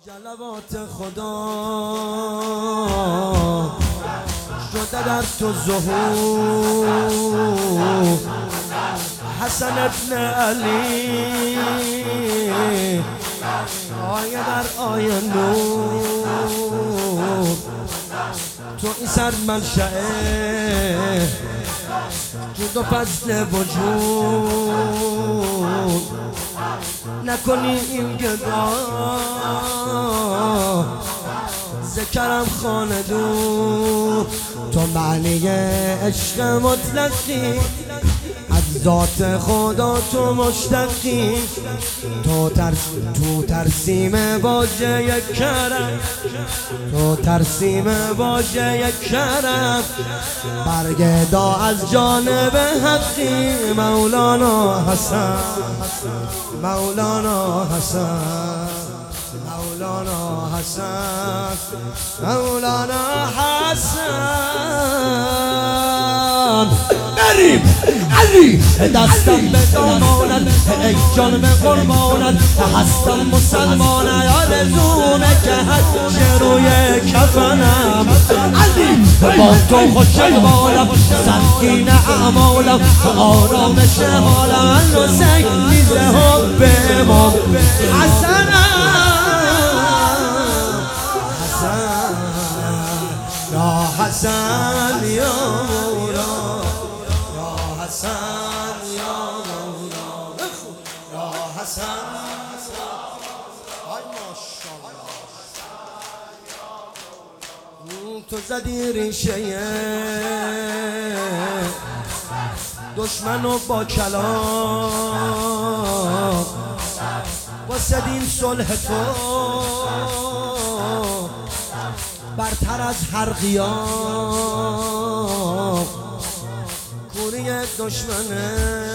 جلوات خدا شده در تو ظهور، حسن ابن علی آیه در آیه نور، تو این سر منشأ جود و فضل وجود، نکنی این گدا ذکرم خانه دو، تو معنی عشق مطلقی از ذات خدا، تو مشتقی، تو ترسیم واژه کرم، تو ترسیم واژه کرم، برگدا از جانب حقی مولانا حسن، مولانا حسن، مولانا حسن، مولانا حسن. بریم علی دستم به دامانت، ای جان به قربانت، هستم مسلمان آرزومه که حج روی کفنم. علی با تو خوشم بالم، سنگین اعمالم، آرامش حالم، حسین میز حب امام حسنم. یا حسن یا مولا، یا حسن یا مولا، یا حسن. آی ماشاءالله، تو زدی ریشه دشمنو با کلام، واسه دین صلح تو برتر از هر قیام، کوری دشمنه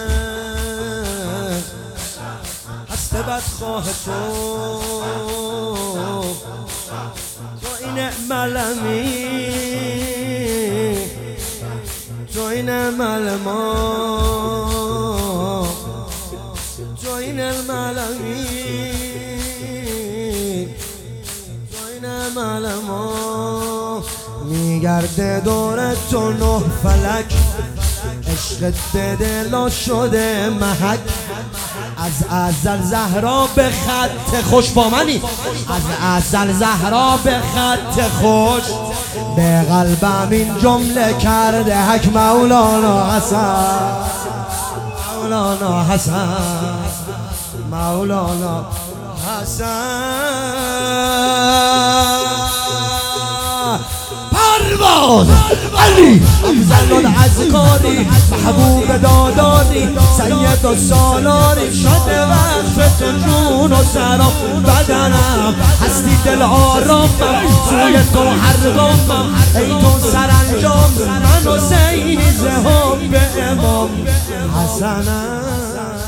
هست بدخواه تو، تو این ملمی، تو این ملما، تو این ملمی، ملما میگرده دور تو نه فلک، عشقت به دلا شده محک، از ازل زهرا به خط خوش، با منی از ازل زهرا به خط خوش، به قلبم این جمله کرده حک مولانا حسن، مولانا حسن، مولانا حسن. پرواز علی افضل الازکاری، محبوب داداری، سید و سالاری، شده وقت جون و سرام بدنم، هستی دل آرامم، سوی تو هر گامم، ای تو سرانجام، من حسینی ز حب امام حسنم.